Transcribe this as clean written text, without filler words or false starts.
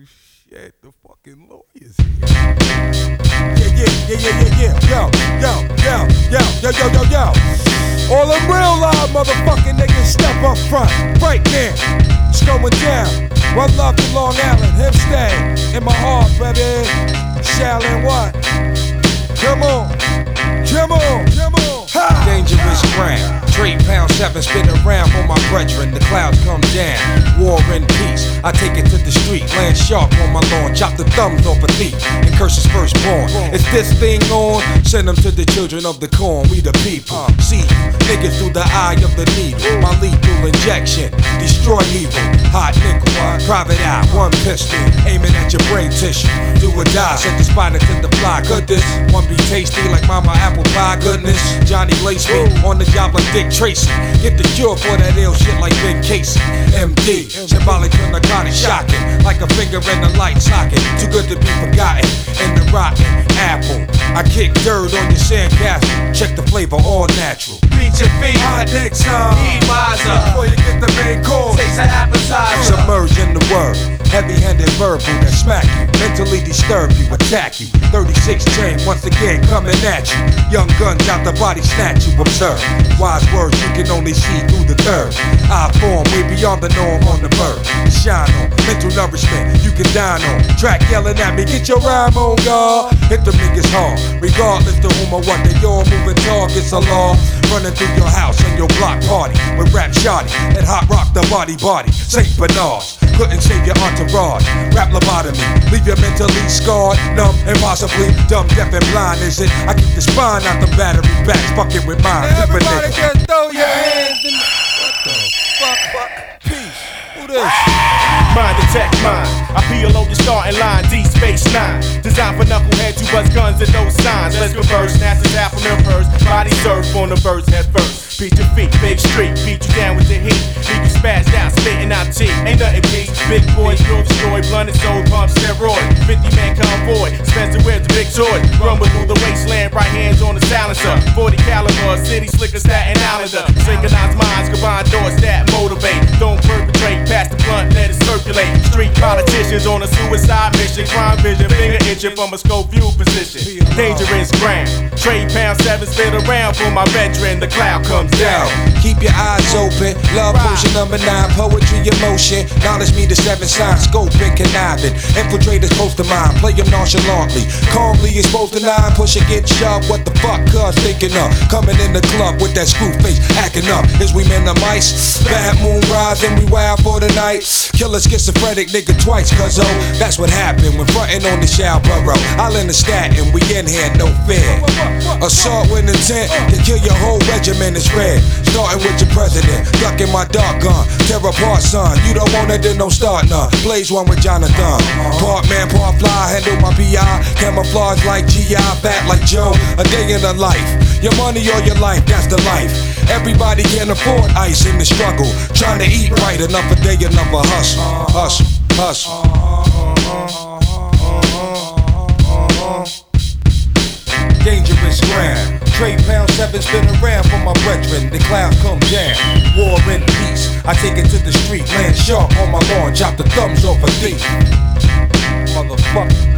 shit, the fucking lawyer's here. Yo. All them real live motherfucking niggas step up front, right there. It's going down. One love to Long Island, Hempstead. In my heart, baby. Shaolin what? Come on. Ha! Dangerous ground. Trade pound 7 spin around for my brethren. The clouds come down. War and peace. I take it to the street. Land sharp on my lawn. Chop the thumbs off a thief and curse his firstborn. Is this thing on? Send them to the children of the corn. We the people. See you niggas through the eye of the needle. My lethal injection. Destroy evil. Hot nickel. Private eye. One pistol. Aiming at your brain tissue. Do or die. Set the spine into the fly. Could this one be tasty like mama apple pie? Goodness. Johnny lace me on the job like Dick Tracy. Get the cure for that ill shit like Big Casey. MD, symbolic to narcotic, shocking like a finger in a light socket. Too good to be forgotten. In the rotten apple, I kick dirt on your sandcastle. Check the flavor, all natural. Beat your feet, Hot dick time. eat wiser. Before you get the main course, Taste an appetizer. Submerge in the word. Heavy-handed verbal that smack you, mentally disturb you, attack you. 36 chain once again coming at you. Young guns out the body snatch you. Observe wise words you can only see through the third. I form way beyond the norm on the verb. Shine on mental nourishment you can dine on. Track yelling at me, get your rhyme on, God. Hit them niggas hard, regardless to whom or what. They all moving targets a law. Running through your house and your block party with rap shoddy and hot rock the body. Saint Bernard's. Couldn't save your entourage. Rap lobotomy, leave you mentally scarred, numb, and possibly dumb, deaf, and blind. Is it? I keep the spine out the battery backs, fucking with mine. now everybody just throw your hands in the... What the fuck? Peace. Who this? Mind detect mind. I below the starting line, D Space 9. Designed for knuckleheads who bust guns and no signs. Let's converse, NASA's half from first. Body surf on the verse head first. Beat your feet, big street, beat you down with the heat. Leave you spazzed out, spitting out teeth. Ain't nothing peace. Big boys, drill, destroy, blunt and soul, pump, steroid. 50-man convoy, Spencer with the big toy. Rumble through the wasteland, right hands on the silencer. 40 caliber, city slicker, Staten Islander. Synchronized minds, combined doors that motivate. Don't perpetrate, pass the blunt, let it circulate. Street politicians on a suicide mission. Crime vision, finger itching from a scope view position. Dangerous ground. Trade pound 7 spit around for my veteran. The cloud comes down. Keep your eyes open. Love potion number 9. Poetry, emotion. Knowledge me the 7 signs. Scope and conniving. Infiltrators close to mine. Play them nonchalantly. Calmly exposed to 9. Push and get shoved. What the fuck, cuz thinking of? Coming in the club with that screw face. Acting up. Is we men the mice? Bad moon rising. We wild for the night. Killer schizophrenic nigga twice. Cuz oh, that's what happened when frontin' on the Showboro. Island of Staten. We in here, no fear. Assault with intent to kill your whole regiment is red. Starting with your president, ducking my dark gun. Tear apart, son. You don't want it, then don't start none. Blaze one with Jonathan. Part man, part fly. Handle my PI. Camouflage like GI. Fat like Joe. A day in the life. Your money or your life, that's the life. Everybody can afford ice in the struggle. Trying to eat right, another day, another hustle. Dangerous ground. Trade pound 7 spin around for my brethren. The clouds come down. War and peace. I take it to the street. Land sharp on my lawn. Chop the thumbs off a thief. Motherfucker.